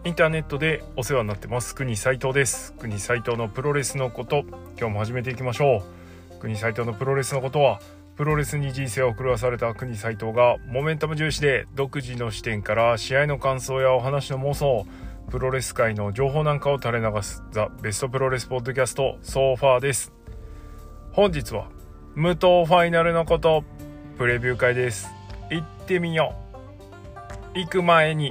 インターネットでお世話になってます国斉藤です。国斉藤のプロレスのこと、今日も始めていきましょう。国斉藤のプロレスのことは、プロレスに人生を狂わされた国斉藤がモメンタム重視で独自の視点から試合の感想やお話の妄想、プロレス界の情報なんかを垂れ流すザ・ベストプロレスポッドキャストソーファーです。本日は武藤ファイナルのことプレビュー会です。行ってみよう。行く前に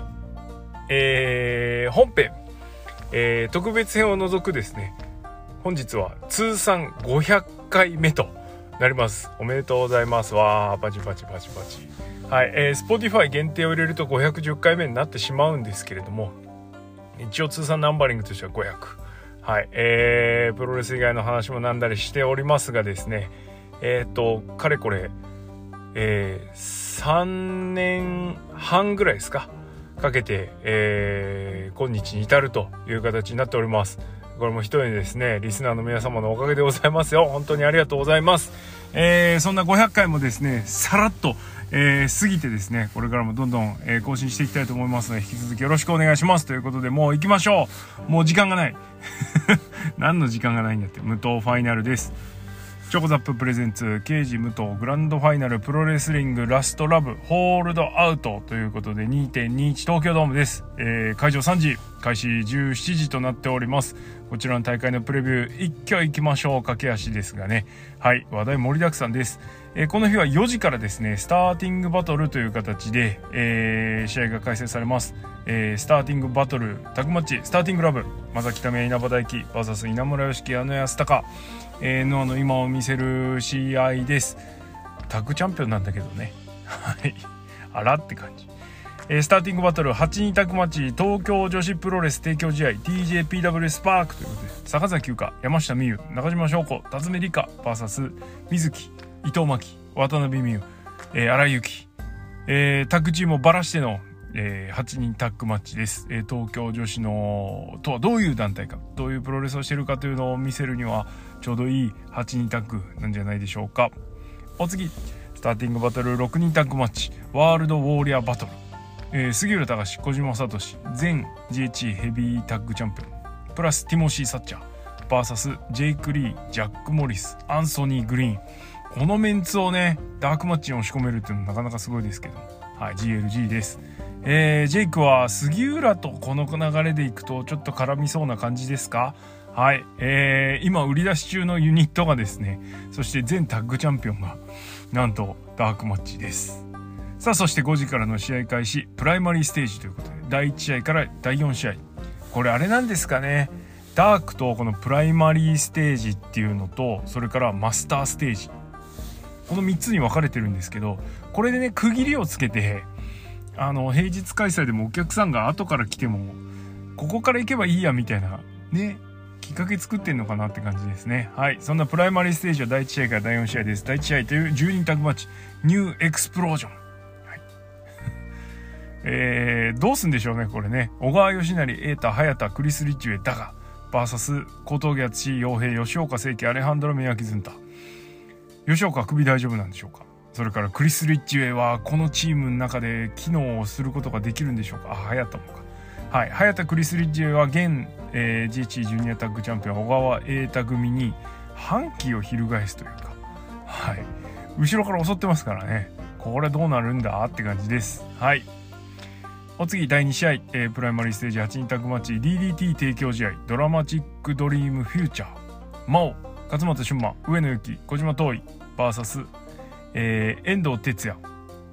本編、特別編を除くですね、本日は通算500回目となります。おめでとうございますわー。パチパチパチパチ。はい、Spotify 限定を入れると510回目になってしまうんですけれども、一応通算ナンバリングとしては500。はい、プロレス以外の話もなんだりしておりますがですね、かれこれ、3年半ぐらいですかかけて、今日に至るという形になっております。これも一重にですね、リスナーの皆様のおかげでございますよ。本当にありがとうございます。そんな500回もですね、さらっと、過ぎてですね、これからもどんどん、更新していきたいと思いますので、引き続きよろしくお願いしますということで、もう行きましょう。もう時間がない何の時間がないんだって。武藤ファイナルです。チョコザッププレゼンツ刑事武藤グランドファイナルプロレスリングラストラブホールドアウトということで 2.21 東京ドームです。会場3時開始17時となっております。こちらの大会のプレビュー一挙行きましょう。駆け足ですがね、はい、話題盛りだくさんです。この日は4時からですね、スターティングバトルという形で、試合が開催されます。スターティングバトルタッグマッチスターティングラブ正木為稲葉大輝 VS 稲村良樹矢野安隆、ノアの今を見せる試合です。タッグチャンピオンなんだけどねはいあらって感じ。スターティングバトル8人タッグマッチ東京女子プロレス提供試合 TJPW スパークということで、坂崎優香、山下美夢、中島翔子、辰巳梨花 VS 水木、伊藤真希、渡辺美優、荒井由紀、タッグチームをばらしての、8人タッグマッチです。東京女子のとはどういう団体か、どういうプロレスをしているかというのを見せるにはちょうどいい8人タッグなんじゃないでしょうか。お次、スターティングバトル6人タッグマッチワールドウォーリアバトル、杉浦隆、小島聡、前 GHC ヘビータッグチャンピオンプラスティモシー・サッチャー VS ジェイク・リー、ジャック・モリス、アンソニー・グリーン。このメンツをね、ダークマッチに押し込めるっていうのはなかなかすごいですけど、はい、GLG です。ジェイクは杉浦とこの流れでいくとちょっと絡みそうな感じですか。はい、今売り出し中のユニットがですね、そして全タッグチャンピオンがなんとダークマッチです。さあ、そして5時からの試合開始プライマリーステージということで、第1試合から第4試合、これあれなんですかね、ダークとこのプライマリーステージっていうのと、それからマスターステージ、この3つに分かれてるんですけど、これでね区切りをつけて、平日開催でもお客さんが後から来てもここから行けばいいやみたいなね、きっかけ作ってんのかなって感じですね。はい、そんなプライマリーステージは第1試合から第4試合です。第1試合という10人タッグマッチニューエクスプロージョン、はいどうすんでしょうねこれね。小川義成、瑛太、早田、クリス・リッチウェイ、ダガ VS 小峠敦、陽平、吉岡聖輝、アレハンドロ・メヤキズンタ。吉岡は首大丈夫なんでしょうか。それからクリス・リッチウェイはこのチームの中で機能をすることができるんでしょうか。早田もか。はい、早田、クリス・リッチウェイは現、GHC ジュニアタッグチャンピオン小川瑛太組に反旗を翻すというか、はい、後ろから襲ってますからね。これどうなるんだって感じです。はい、お次第2試合、プライマリーステージ8人タッグマッチ DDT 提供試合ドラマチックドリームフューチャー真央、勝俣俊馬、上野由岐、小島遠い VS、遠藤哲也、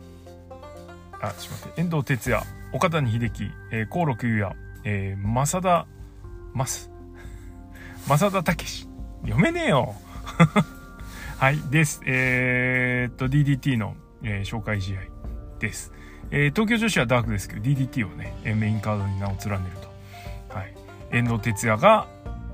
遠藤哲也、岡谷秀樹、興梠裕也、正田武史、読めねえよはいです。DDT の、紹介試合です。東京女子はダークですけど DDT をねメインカードに名を連ねると、はい、遠藤哲也が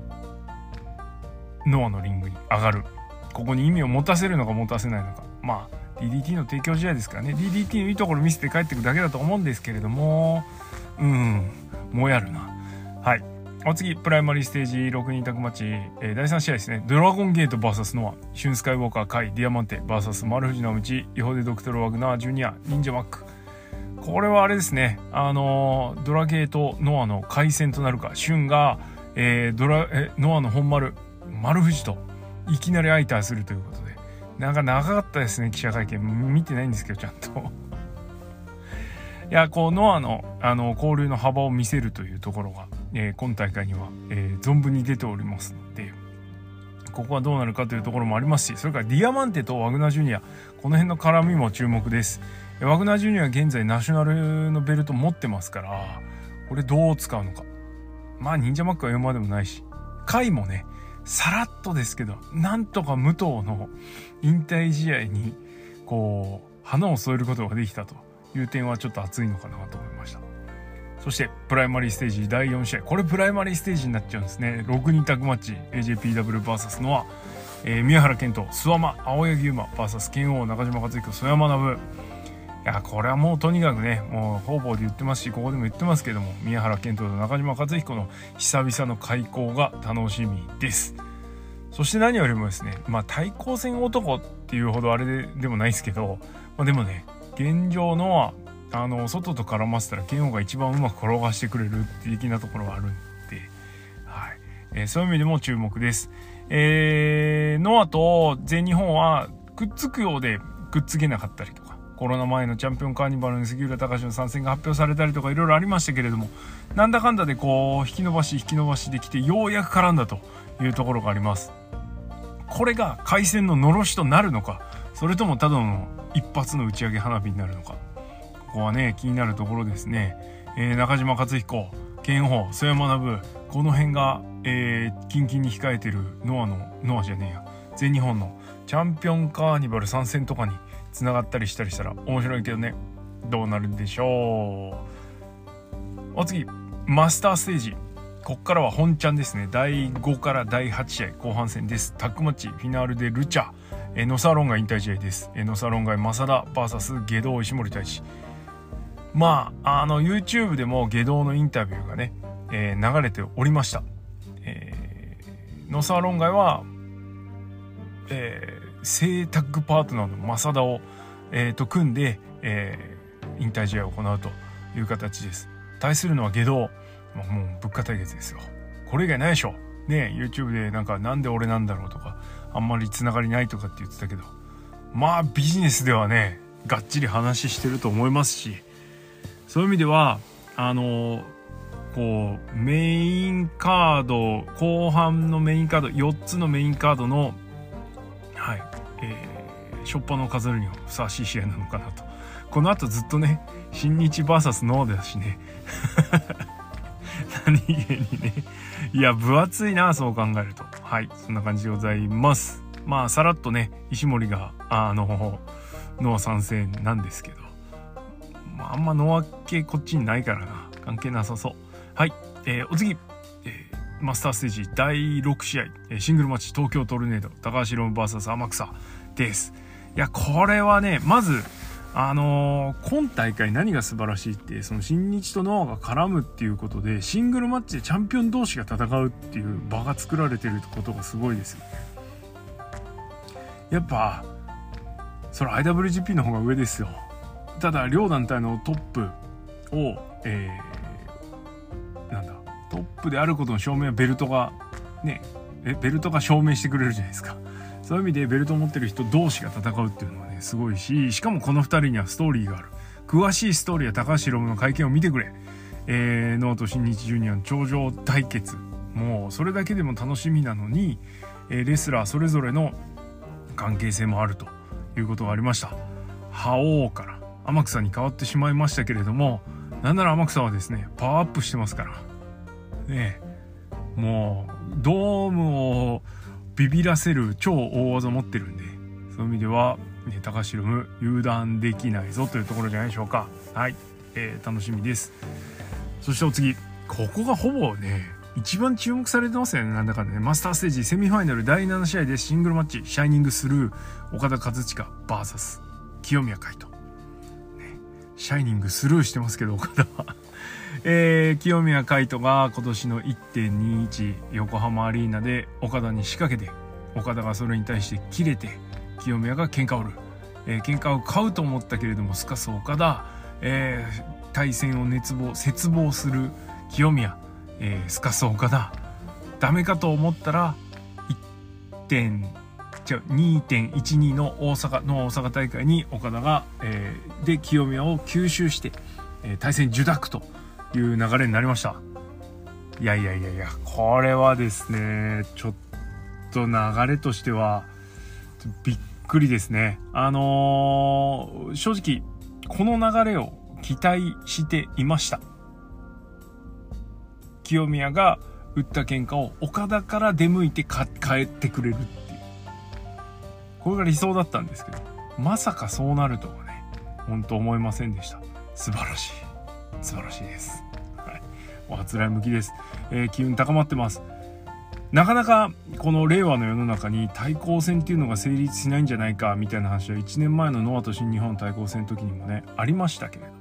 ノアのリングに上がる。ここに意味を持たせるのか持たせないのか、まあ DDT の提供試合ですからね、 DDT のいいところ見せて帰ってくるだけだと思うんですけれども、もやるな。はい、お次プライマリーステージ6人タッグマッチ、第3試合ですね。ドラゴンゲート VS ノア、シュンスカイウォーカー、カイ、ディアマンテ VS 丸藤直道、イホデドクトルワグナージュニア、忍者マック。 これはあれですね、ドラゲーとノアの開戦となるか、シュンが、ノアの本丸藤といきなり相対するということで、なんか長かったですね、記者会見。見てないんですけど、ちゃんといや、こうノアの交流の幅を見せるというところが、今大会には、存分に出ておりますので、ここはどうなるかというところもありますし、それからディアマンテとワグナージュニア、この辺の絡みも注目です。ワグナージュニアは現在ナショナルのベルト持ってますから、これどう使うのか。まあ忍者マックは言うまでもないし、カイもねさらっとですけど、なんとか武藤の引退試合にこう花を添えることができたという点はちょっと熱いのかなと思いました。そしてプライマリーステージ第4試合、これプライマリーステージになっちゃうんですね。6人タッグマッチ AJPWVS ノア、宮原健人、諏訪間、青柳優馬 VS 剣王、中島克彦、曽山学。いや、これはもうとにかくね、もう方々で言ってますし、ここでも言ってますけども、宮原健人と中島克彦の久々の開口が楽しみです。そして何よりもですね、対抗戦男っていうほどあれでもないですけど、でもね、現状の外と絡ませたら剣王が一番うまく転がしてくれる的なところがあるんで、はい、そういう意味でも注目です。ノアと全日本はくっつくようでくっつけなかったりとか、コロナ前のチャンピオンカーニバルに杉浦隆の参戦が発表されたりとかいろいろありましたけれども、なんだかんだでこう引き伸ばしできてようやく絡んだというところがあります。これが回戦ののろしとなるのか、それともただの一発の打ち上げ花火になるのか、ここはね気になるところですね。中島克彦、剣王、曽山学、この辺が、キンキンに控えてるノアじゃねえや、全日本のチャンピオンカーニバル参戦とかにつながったりしたら面白いけどね、どうなるんでしょう。お次、マスターステージ、こっからは本ちゃんですね。第5から第8試合後半戦です。タッグマッチフィナールでルチャ、ノサロンガ引退試合です。ノサロンガ正田 VS 下道石森大志。YouTube でも下道のインタビューがね、流れておりました。ノサロンガは、正タッグパートナーの正田を、組んで、引退試合を行うという形です。対するのは下道、もう物価対決ですよ。これ以外ないでしょね。 YouTube でなんで俺なんだろうとか、あんまりつながりないとかって言ってたけど、ビジネスではねがっちり話してると思いますし、そういう意味ではこうメインカード、後半のメインカード4つのメインカードの初っ端の飾るにはふさわしい試合なのかなと。この後ずっとね新日 VS ノアだしね何気にね、いや分厚いな、そう考えると。はい、そんな感じでございます。さらっとね石森がノア参戦なんですけど、あんまノア系こっちにないからな、関係なさそう。はい、お次、マスターステージ第6試合、シングルマッチ東京トルネード高橋宏夢 VS 天草です。いや、これはね、まず今大会何が素晴らしいって、その新日とノアが絡むっていうことで、シングルマッチでチャンピオン同士が戦うっていう場が作られてることがすごいですよ。やっぱそれ IWGP の方が上ですよ。ただ両団体のトップを、トップであることの証明はベルトがね、ベルトが証明してくれるじゃないですか。そういう意味でベルトを持ってる人同士が戦うっていうのはねすごいし、しかもこの2人にはストーリーがある。詳しいストーリーは高橋宏夢の会見を見てくれ。ノアと新日ジュニアの頂上対決、もうそれだけでも楽しみなのに、レスラーそれぞれの関係性もあるということがありました。覇王から天草に変わってしまいましたけれども、なんなら天草はですねパワーアップしてますからね。もうドームをビビらせる超大技持ってるんで、そういう意味では、高橋宏夢油断できないぞというところじゃないでしょうか。はい、楽しみです。そしてお次、ここがほぼね一番注目されてますよね。なんだかんだね。マスターステージセミファイナル第7試合でシングルマッチ、シャイニングスルー岡田和親 VS 清宮海斗、シャイニングスルーしてますけど岡田は清宮海斗が今年の 1.21 横浜アリーナで岡田に仕掛けて、岡田がそれに対して切れて清宮が喧嘩を売る、喧嘩を買うと思ったけれどもすかす岡田、 対戦を切望する清宮、すかす岡田、ダメかと思ったら2.12 の大阪大会に岡田が、で清宮を吸収して、対戦受諾という流れになりました。いやこれはですねちょっと流れとしてはびっくりですね。正直この流れを期待していました。清宮が打った喧嘩を岡田から出向いて帰ってくれるっていう、これが理想だったんですけど、まさかそうなるとはね本当思いませんでした。素晴らしいです。おあつらい向きです。機運高まってます。なかなかこの令和の世の中に対抗戦っていうのが成立しないんじゃないかみたいな話は1年前のノアと新日本対抗戦の時にもねありましたけれ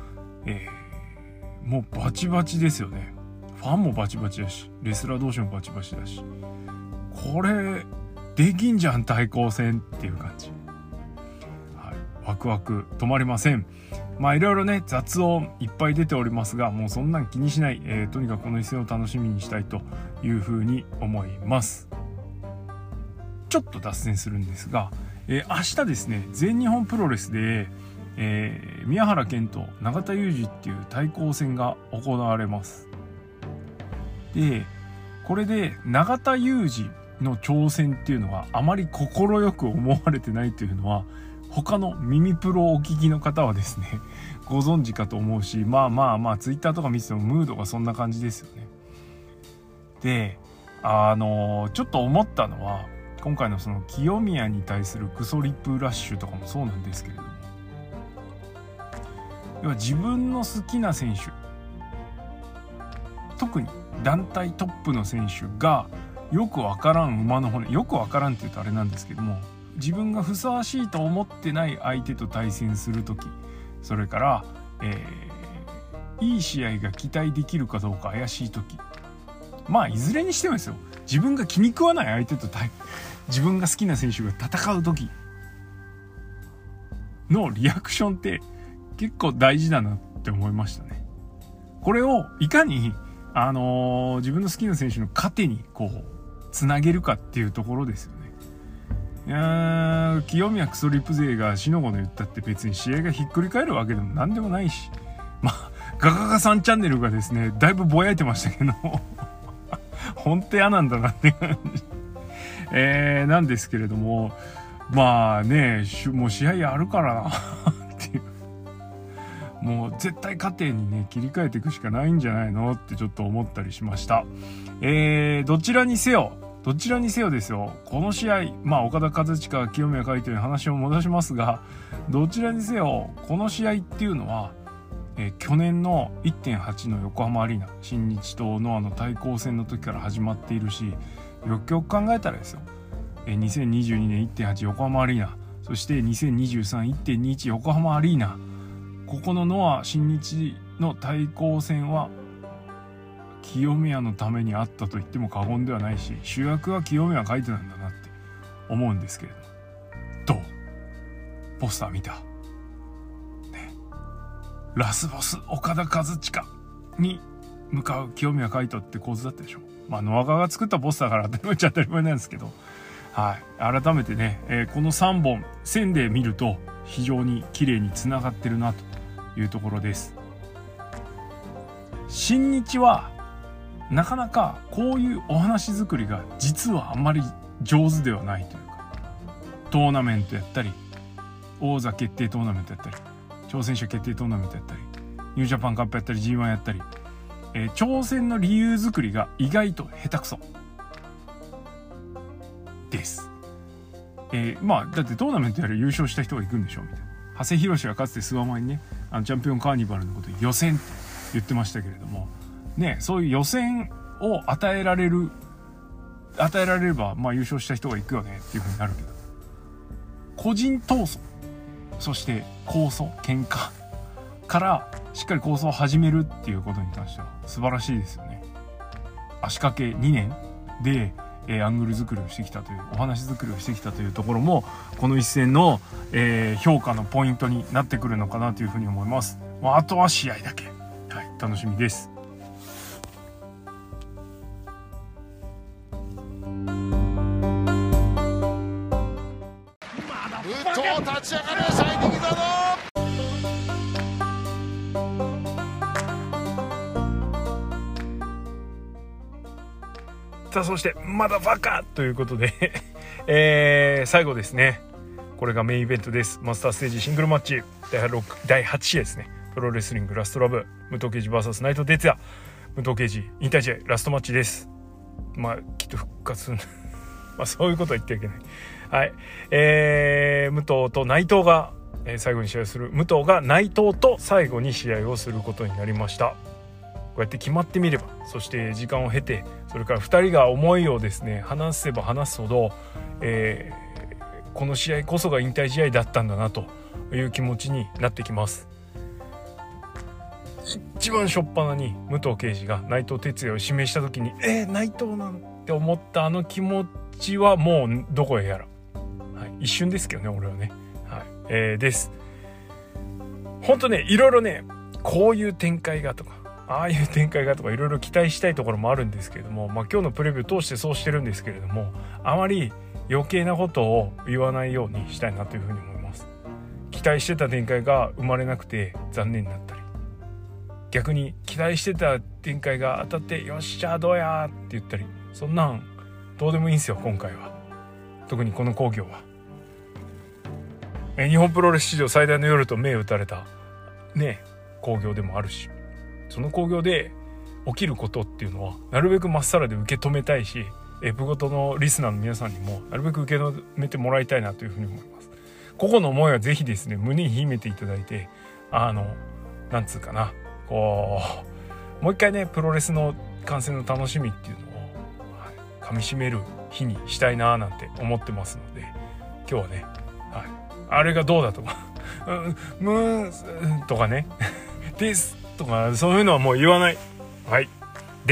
ども、もうバチバチですよね。ファンもバチバチだし、レスラー同士もバチバチだし、これできんじゃん対抗戦っていう感じ、ワクワク止まりません。いろいろね雑音いっぱい出ておりますが、もうそんなん気にしない、とにかくこの一戦を楽しみにしたいというふうに思います。ちょっと脱線するんですが、明日ですね全日本プロレスで、宮原健と永田裕二っていう対抗戦が行われます。でこれで永田裕二の挑戦っていうのはあまり快く思われてないというのは他の耳プロをお聞きの方はですねご存知かと思うし、ツイッターとか見ててもムードがそんな感じですよね。でちょっと思ったのは今回のその清宮に対するクソリップラッシュとかもそうなんですけれども、要は自分の好きな選手、特に団体トップの選手がよくわからん馬の骨、よくわからんって言うとあれなんですけども、自分がふさわしいと思ってない相手と対戦するとき、それから、いい試合が期待できるかどうか怪しいとき、いずれにしてもですよ、自分が気に食わない相手と自分が好きな選手が戦うときのリアクションって結構大事だなって思いましたね。これをいかに自分の好きな選手の糧にこうつなげるかっていうところですよね。清宮クソリップ勢がしのごの言ったって別に試合がひっくり返るわけでも何でもないし、ガガガさんチャンネルがですねだいぶぼやいてましたけど本当嫌なんだなって感じ、なんですけれども、もう試合あるからなっていう、もう絶対勝てにね切り替えていくしかないんじゃないのってちょっと思ったりしました。どちらにせよですよ、この試合、岡田和親清宮海斗に話を戻しますが、どちらにせよこの試合っていうのは、去年の 1.8 の横浜アリーナ新日とノアの対抗戦の時から始まっているし、よくよく考えたらですよ、2022年 1.8 横浜アリーナ、そして 2023-1.21 横浜アリーナ、ここのノア新日の対抗戦は清宮のためにあったと言っても過言ではないし、主役は清宮海斗なんだなって思うんですけれども、どうポスター見た、ラスボス岡田和親に向かう清宮海斗って構図だったでしょ。ノア側が作ったポスターから当たり前なんですけど、改めてね、この3本線で見ると非常に綺麗につながってるなというところです。新日はなかなかこういうお話作りが実はあんまり上手ではないというか、トーナメントやったり王座決定トーナメントやったり挑戦者決定トーナメントやったりニュージャパンカップやったり G1 やったり、挑戦の理由作りが意外と下手くそです。だってトーナメントやる優勝した人が行くんでしょみたいな。長谷博がかつてスワマにねチャンピオンカーニバルのこと予選って言ってましたけれどもね、そういう予選を与えられれば優勝した人が行くよねっていう風になるけど、個人闘争、そして構想喧嘩からしっかり構想を始めるっていうことに関しては素晴らしいですよね。足掛け2年でアングル作りをしてきたという、お話作りをしてきたというところもこの一戦の、評価のポイントになってくるのかなというふうに思います。 もうあとは試合だけ、はい、楽しみです。 立ち上がるシャイニングザード。 さあそしてまだバカということで最後ですね。これがメインイベントです。マスターステージシングルマッチ第8試合ですね。プロレスリングラストラブ、武藤敬司 VS 内藤哲也。武藤敬司引退試合ラストマッチです。まあきっと復活するまあそういうことは言ってはいけない。はい、武藤と内藤が、最後に試合をする。武藤が内藤と最後に試合をすることになりました。こうやって決まってみれば、そして時間を経て、それから2人が思いをですね話せば話すほど、この試合こそが引退試合だったんだなという気持ちになってきます。一番初っ端に武藤敬司が内藤哲也を指名した時に内藤なんて思ったあの気持ちはもうどこへやら、はい、一瞬ですけどね俺はね、はいです。本当ねいろいろねこういう展開がとかああいう展開がとかいろいろ期待したいところもあるんですけれども、今日のプレビュー通してそうしてるんですけれども、あまり余計なことを言わないようにしたいなというふうに思います。期待してた展開が生まれなくて残念になったり、逆に期待してた展開が当たってよっしゃどうやって言ったり、そんなんどうでもいいんですよ今回は。特にこの興行は日本プロレス史上最大の夜と銘打たれたね興行でもあるし、その興行で起きることっていうのはなるべくまっさらで受け止めたいし、プゴトのリスナーの皆さんにもなるべく受け止めてもらいたいなというふうに思います。個々の思いはぜひですね胸に秘めていただいて、なんつうかな、こうもう一回ねプロレスの観戦の楽しみっていうのを、噛み締める日にしたいななんて思ってますので、今日はね、はい、あれがどうだとかとかねですとかそういうのはもう言わない、はいです。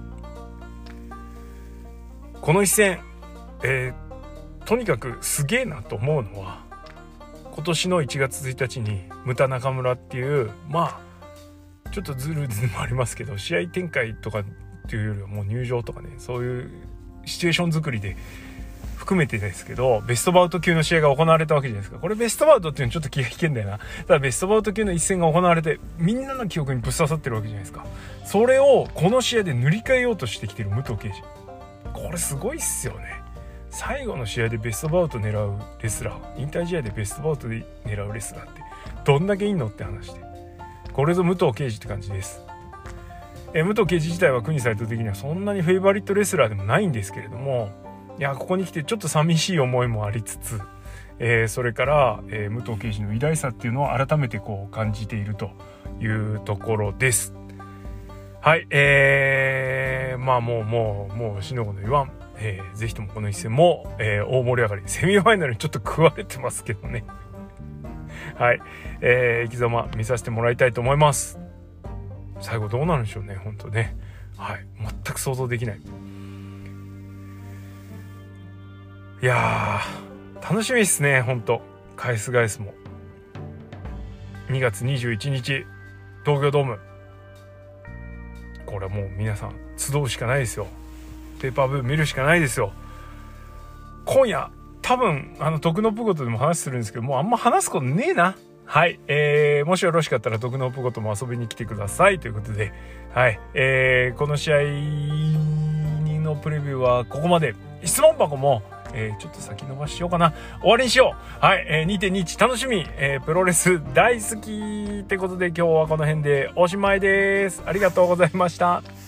この一戦、とにかくすげえなと思うのは、今年の1月1日にムタ中村っていうまあちょっとズルズルもありますけど、試合展開とかっていうよりはもう入場とかね、そういうシチュエーション作りで含めてですけど、ベストバウト級の試合が行われたわけじゃないですか。これベストバウトっていうのちょっと気が引けんだよな。ただベストバウト級の一戦が行われてみんなの記憶にぶっ刺さってるわけじゃないですか。それをこの試合で塗り替えようとしてきてる武藤敬司、これすごいっすよね。最後の試合でベストバウト狙うレスラー、引退試合でベストバウトで狙うレスラーってどんだけいいのって話で、これぞ武藤敬司って感じです。武藤敬司自体は国斎藤的にはそんなにフェイバリットレスラーでもないんですけれども、いやここに来てちょっと寂しい思いもありつつ、それから、武藤敬司の偉大さっていうのを改めてこう感じているというところです。はい、まあもうしのごの言わん、ぜひともこの一戦も、大盛り上がり、セミファイナルにちょっと食われてますけどねはい、生き様見させてもらいたいと思います。最後どうなるんでしょうね本当ね、はい、全く想像できない。いやー楽しみですね本当。返すも2月21日東京ドーム、これはもう皆さん集うしかないですよ。ペーパーブー見るしかないですよ。今夜多分徳のプゴトでも話するんですけど、もうあんま話すことねえな。はい、もしよろしかったら徳のプゴトも遊びに来てくださいということで、はい、この試合のプレビューはここまで。質問箱もちょっと先延ばししようかな、終わりにしよう。はい、2.21 楽しみ、プロレス大好きってことで今日はこの辺でおしまいです。ありがとうございました。